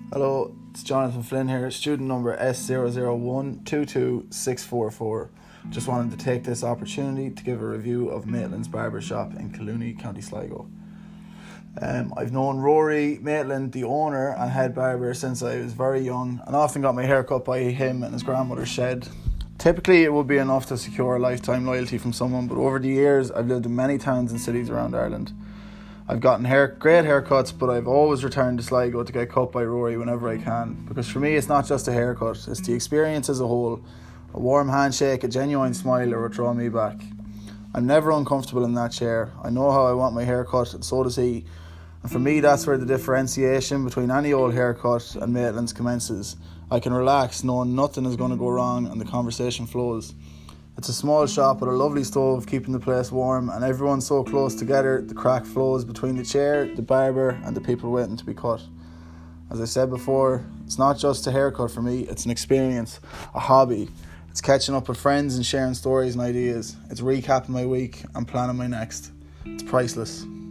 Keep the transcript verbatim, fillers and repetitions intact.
Hello, it's Jonathan Flynn here, student number S zero zero one two two six four four. Just wanted to take this opportunity to give a review of Maitland's Barbershop in Collooney, County Sligo. Um, I've known Rory Maitland, the owner and head barber, since I was very young, and often got my hair cut by him in his grandmother's shed. Typically it would be enough to secure a lifetime loyalty from someone, but over the years I've lived in many towns and cities around Ireland. I've gotten hair, great haircuts, but I've always returned to Sligo to get cut by Rory whenever I can, because for me it's not just a haircut, it's the experience as a whole. A warm handshake, a genuine smile are what draw me back. I'm never uncomfortable in that chair. I know how I want my hair cut, and so does he. And for me, that's where the differentiation between any old haircut and Maitland's commences. I can relax knowing nothing is going to go wrong and the conversation flows. It's a small shop with a lovely stove keeping the place warm, and everyone's so close together the crack flows between the chair, the barber and the people waiting to be cut. As I said before, it's not just a haircut for me, it's an experience, a hobby. It's catching up with friends and sharing stories and ideas. It's recapping my week and planning my next. It's priceless.